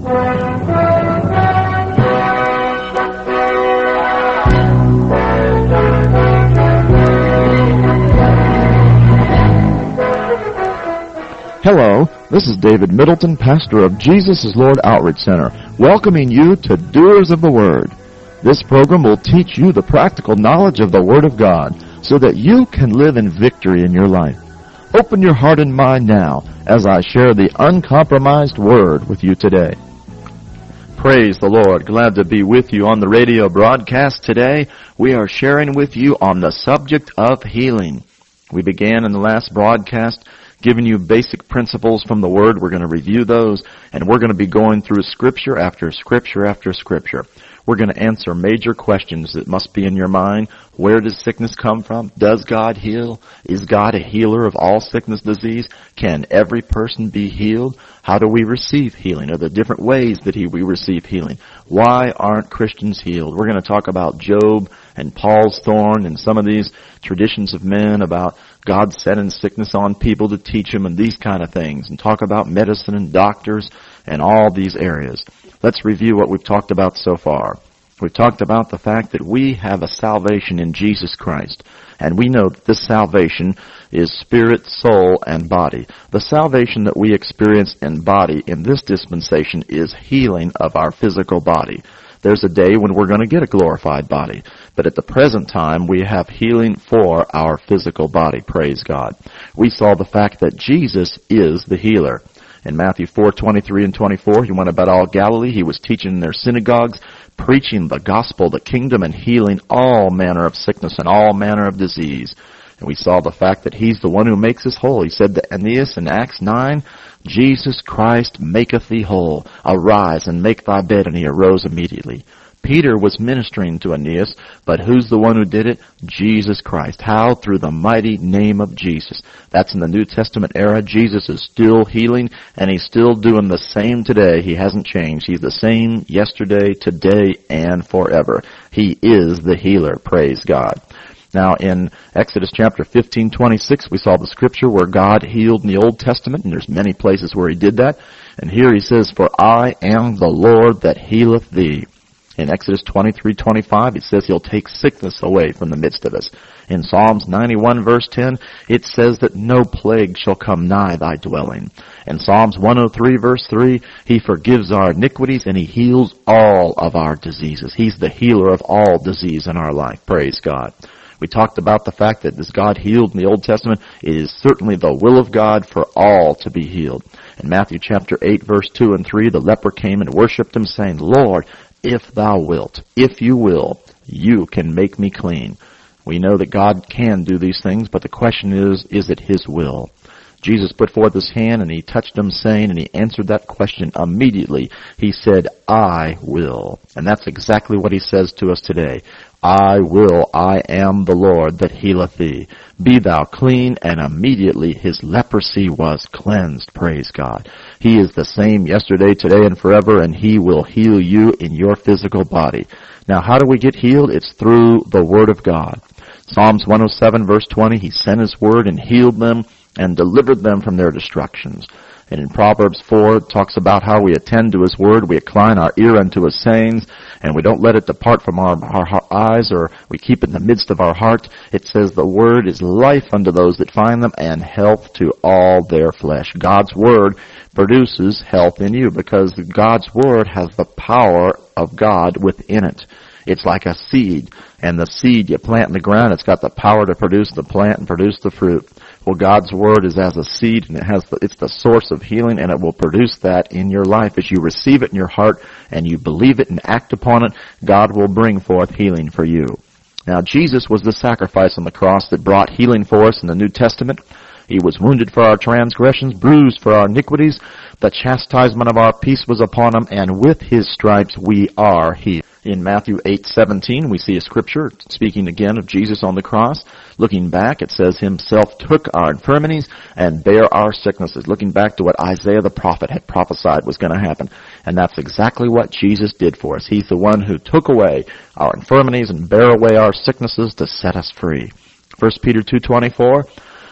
Hello, this is David Middleton, pastor of Jesus is Lord Outreach Center, welcoming you to Doers of the Word. This program will teach you the practical knowledge of the Word of God so that you can live in victory in your life. Open your heart and mind now as I share the uncompromised Word with you today. Praise the Lord. Glad to be with you on the radio broadcast today. We are sharing with you on the subject of healing. We began in the last broadcast giving you basic principles from the Word. We're going to review those, and we're going to be going through Scripture after Scripture after Scripture. We're going to answer major questions that must be in your mind. Where does sickness come from? Does God heal? Is God a healer of all sickness, disease? Can every person be healed? How do we receive healing? Are there different ways that we receive healing? Why aren't Christians healed? We're going to talk about Job and Paul's thorn and some of these traditions of men about God sending sickness on people to teach them and these kind of things, and talk about medicine and doctors and all these areas. Let's review what we've talked about so far. We've talked about the fact that we have a salvation in Jesus Christ, and we know that this salvation is spirit, soul, and body. The salvation that we experience in body in this dispensation is healing of our physical body. There's a day when we're going to get a glorified body, but at the present time we have healing for our physical body. Praise God. We saw the fact that Jesus is the healer. In Matthew 4:23 and 24, he went about all Galilee. He was teaching in their synagogues, preaching the gospel, the kingdom, and healing all manner of sickness and all manner of disease. And we saw the fact that he's the one who makes us whole. He said to Aeneas in Acts 9, Jesus Christ maketh thee whole. Arise and make thy bed. And he arose immediately. Peter was ministering to Aeneas, but who's the one who did it? Jesus Christ. How? Through the mighty name of Jesus. That's in the New Testament era. Jesus is still healing, and he's still doing the same today. He hasn't changed. He's the same yesterday, today, and forever. He is the healer. Praise God. Now, in Exodus chapter 15:26, we saw the scripture where God healed in the Old Testament, and there's many places where he did that. And here he says, For I am the Lord that healeth thee. In Exodus 23:25, it says he'll take sickness away from the midst of us. In Psalms 91 verse 10, it says that no plague shall come nigh thy dwelling. In Psalms 103 verse 3, he forgives our iniquities and he heals all of our diseases. He's the healer of all disease in our life. Praise God. We talked about the fact that as God healed in the Old Testament, it is certainly the will of God for all to be healed. In Matthew chapter 8 verse 2 and 3, the leper came and worshipped him, saying, Lord, if thou wilt, if you will, you can make me clean. We know that God can do these things, but the question is it his will? Jesus put forth his hand and he touched him, saying, and he answered that question immediately. He said, I will. And that's exactly what he says to us today. I will, I am the Lord that healeth thee. Be thou clean, and immediately his leprosy was cleansed. Praise God. He is the same yesterday, today, and forever, and he will heal you in your physical body. Now, how do we get healed? It's through the Word of God. Psalms 107 verse 20, he sent his word and healed them and delivered them from their destructions. And in Proverbs 4, it talks about how we attend to his word, we incline our ear unto his sayings, and we don't let it depart from our eyes, or we keep it in the midst of our heart. It says the word is life unto those that find them, and health to all their flesh. God's word produces health in you, because God's word has the power of God within it. It's like a seed, and the seed you plant in the ground, it's got the power to produce the plant and produce the fruit. Well, God's word is as a seed, and it's the source of healing, and it will produce that in your life. As you receive it in your heart and you believe it and act upon it, God will bring forth healing for you. Now, Jesus was the sacrifice on the cross that brought healing for us in the New Testament. He was wounded for our transgressions, bruised for our iniquities. The chastisement of our peace was upon him, and with his stripes we are healed. In Matthew 8:17, we see a scripture speaking again of Jesus on the cross. Looking back, it says, himself took our infirmities and bare our sicknesses. Looking back to what Isaiah the prophet had prophesied was going to happen. And that's exactly what Jesus did for us. He's the one who took away our infirmities and bare away our sicknesses to set us free. 1 Peter 2:24,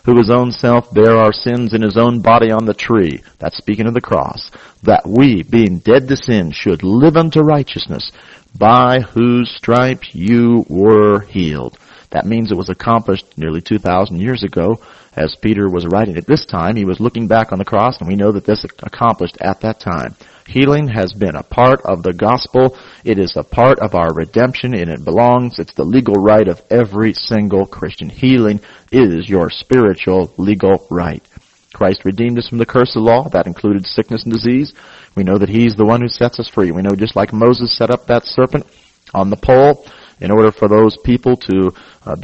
who his own self bare our sins in his own body on the tree, that's speaking of the cross, that we, being dead to sin, should live unto righteousness, by whose stripes you were healed. That means it was accomplished nearly 2,000 years ago. As Peter was writing at this time, he was looking back on the cross, and we know that this accomplished at that time. Healing has been a part of the gospel. It is a part of our redemption, and it's the legal right of every single Christian. Healing is your spiritual legal right. Christ redeemed us from the curse of the law. That included sickness and disease. We know that he's the one who sets us free. We know just like Moses set up that serpent on the pole in order for those people to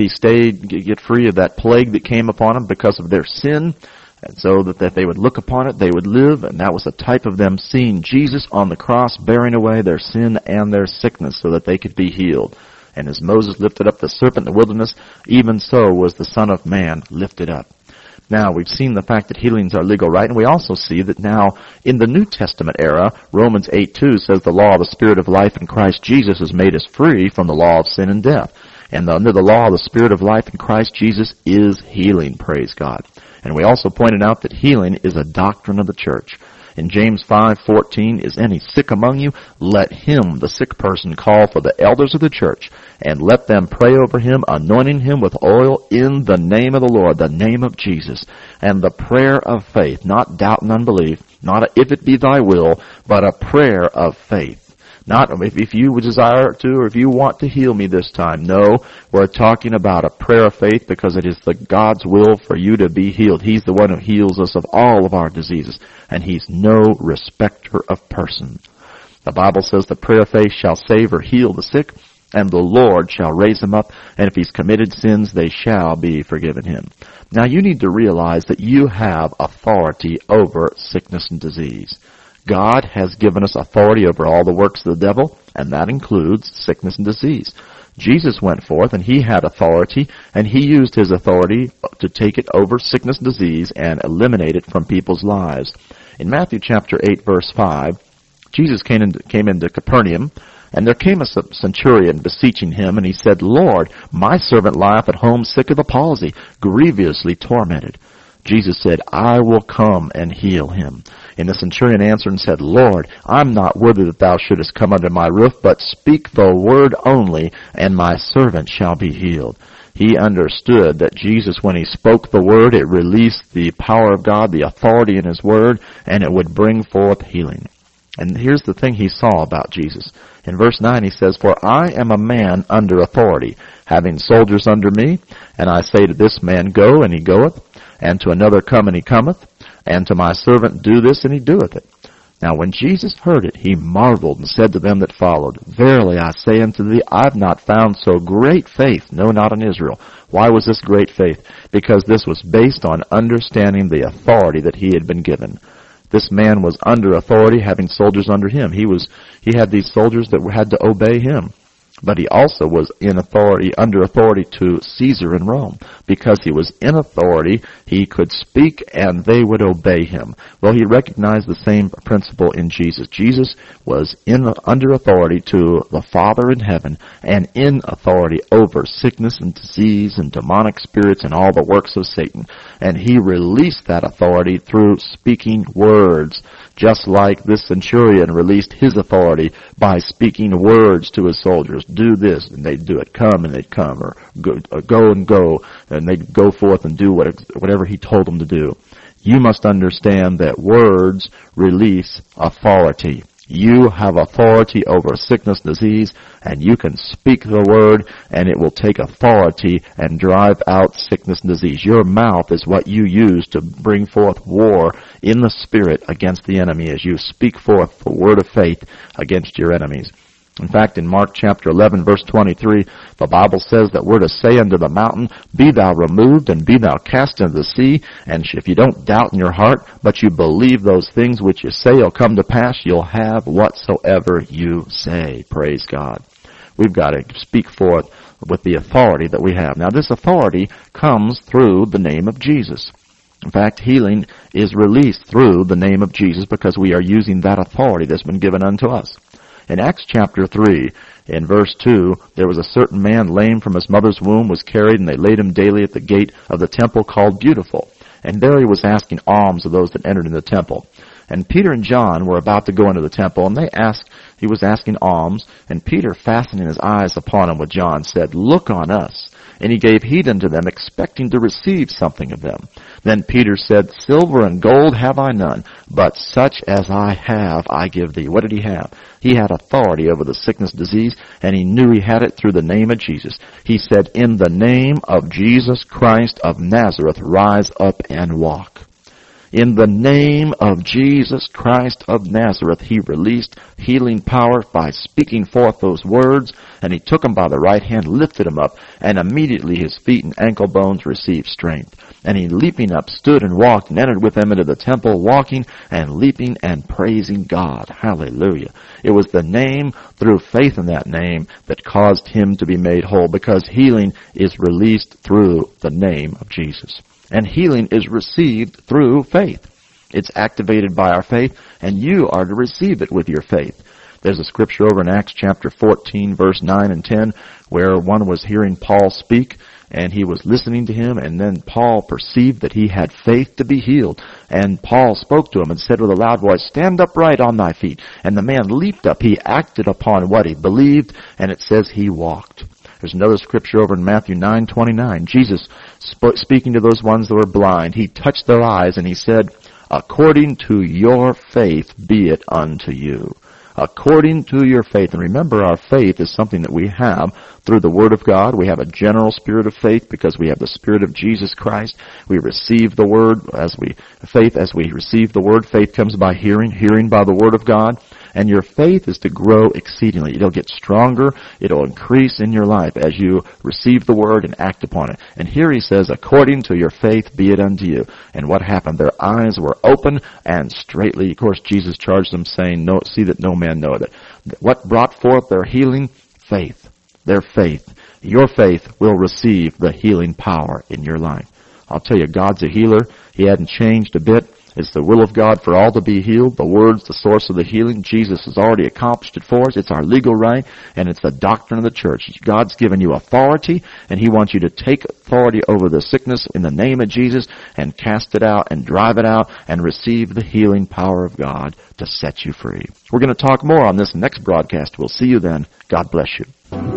get free of that plague that came upon them because of their sin, and so that they would look upon it, they would live, and that was a type of them seeing Jesus on the cross bearing away their sin and their sickness so that they could be healed. And as Moses lifted up the serpent in the wilderness, even so was the Son of Man lifted up. Now, we've seen the fact that healings are legal right, and we also see that now, in the New Testament era, Romans 8:2 says the law of the Spirit of life in Christ Jesus has made us free from the law of sin and death. And under the law of the Spirit of life in Christ Jesus is healing, praise God. And we also pointed out that healing is a doctrine of the church. In James 5:14, is any sick among you? Let him, the sick person, call for the elders of the church, and let them pray over him, anointing him with oil in the name of the Lord, the name of Jesus. And the prayer of faith, not doubt and unbelief, not a, if it be thy will, but a prayer of faith. Not if you desire to or if you want to heal me this time. No, we're talking about a prayer of faith because it is the God's will for you to be healed. He's the one who heals us of all of our diseases, and he's no respecter of person. The Bible says the prayer of faith shall save or heal the sick, and the Lord shall raise him up, and if he's committed sins, they shall be forgiven him. Now you need to realize that you have authority over sickness and disease. God has given us authority over all the works of the devil, and that includes sickness and disease. Jesus went forth, and he had authority, and he used his authority to take it over sickness and disease and eliminate it from people's lives. In Matthew chapter 8, verse 5, Jesus came into Capernaum, and there came a centurion beseeching him, and he said, Lord, my servant lieth at home sick of the palsy, grievously tormented. Jesus said, I will come and heal him. And the centurion answered and said, Lord, I'm not worthy that thou shouldest come under my roof, but speak the word only, and my servant shall be healed. He understood that Jesus, when he spoke the word, it released the power of God, the authority in his word, and it would bring forth healing. And here's the thing he saw about Jesus. In verse 9 he says, For I am a man under authority, having soldiers under me, and I say to this man, Go, and he goeth, and to another, Come, and he cometh, and to my servant, Do this, and he doeth it. Now when Jesus heard it, he marveled and said to them that followed, Verily I say unto thee, I have not found so great faith, no, not in Israel. Why was this great faith? Because this was based on understanding the authority that he had been given. This man was under authority, having soldiers under him. He had these soldiers that had to obey him. But he also was under authority to Caesar in Rome. Because he was in authority, he could speak and they would obey him. Well, he recognized the same principle in Jesus. Jesus was under authority to the Father in heaven and in authority over sickness and disease and demonic spirits and all the works of Satan. And he released that authority through speaking words. Just like this centurion released his authority by speaking words to his soldiers. Do this, and they'd do it. Come, and they'd come. Or go and go, and they'd go forth and do whatever he told them to do. You must understand that words release authority. You have authority over sickness, disease, and you can speak the word, and it will take authority and drive out sickness and disease. Your mouth is what you use to bring forth war in the spirit against the enemy as you speak forth the word of faith against your enemies. In fact, in Mark chapter 11, verse 23, the Bible says that we're to say unto the mountain, Be thou removed, and be thou cast into the sea. And if you don't doubt in your heart, but you believe those things which you say will come to pass, you'll have whatsoever you say. Praise God. We've got to speak forth with the authority that we have. Now, this authority comes through the name of Jesus. In fact, healing is released through the name of Jesus because we are using that authority that's been given unto us. In Acts chapter 3, in verse 2, there was a certain man lame from his mother's womb was carried, and they laid him daily at the gate of the temple called Beautiful. And there he was asking alms of those that entered in the temple. And Peter and John were about to go into the temple, and he was asking alms, and Peter, fastening his eyes upon him with John, said, "Look on us." And he gave heed unto them, expecting to receive something of them. Then Peter said, "Silver and gold have I none, but such as I have I give thee." What did he have? He had authority over the sickness, disease, and he knew he had it through the name of Jesus. He said, "In the name of Jesus Christ of Nazareth, rise up and walk." In the name of Jesus Christ of Nazareth, he released healing power by speaking forth those words, and he took him by the right hand, lifted him up, and immediately his feet and ankle bones received strength. And he, leaping up, stood and walked and entered with them into the temple, walking and leaping and praising God. Hallelujah. It was the name, through faith in that name, that caused him to be made whole, because healing is released through the name of Jesus. And healing is received through faith. It's activated by our faith, and you are to receive it with your faith. There's a scripture over in Acts chapter 14, verse 9 and 10, where one was hearing Paul speak, and he was listening to him, and then Paul perceived that he had faith to be healed. And Paul spoke to him and said with a loud voice, "Stand upright on thy feet." And the man leaped up. He acted upon what he believed, and it says he walked. There's another scripture over in Matthew 9:29. Jesus speaking to those ones that were blind, he touched their eyes and he said, "According to your faith be it unto you." According to your faith. And remember, our faith is something that we have through the Word of God. We have a general spirit of faith because we have the Spirit of Jesus Christ. We receive the Word as we receive the Word. Faith comes by hearing, hearing by the Word of God. And your faith is to grow exceedingly. It'll get stronger. It'll increase in your life as you receive the Word and act upon it. And here he says, "According to your faith be it unto you." And what happened? Their eyes were open, and straightly, of course, Jesus charged them, saying, "No, see that no man knoweth it." What brought forth their healing? Faith. Their faith. Your faith will receive the healing power in your life. I'll tell you, God's a healer. He hadn't changed a bit. It's the will of God for all to be healed. The Word's the source of the healing. Jesus has already accomplished it for us. It's our legal right, and it's the doctrine of the church. God's given you authority, and He wants you to take authority over the sickness in the name of Jesus and cast it out and drive it out and receive the healing power of God to set you free. We're going to talk more on this next broadcast. We'll see you then. God bless you.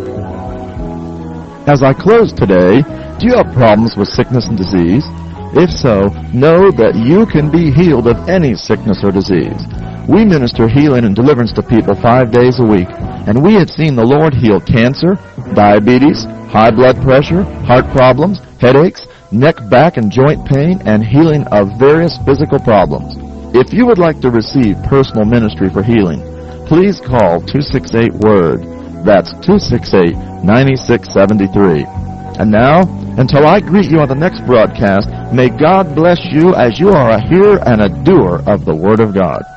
As I close today, do you have problems with sickness and disease? If so, know that you can be healed of any sickness or disease. We minister healing and deliverance to people 5 days a week, and we have seen the Lord heal cancer, diabetes, high blood pressure, heart problems, headaches, neck, back, and joint pain, and healing of various physical problems. If you would like to receive personal ministry for healing, please call 268-WORD. That's 268-9673. And now, until I greet you on the next broadcast, may God bless you as you are a hearer and a doer of the Word of God.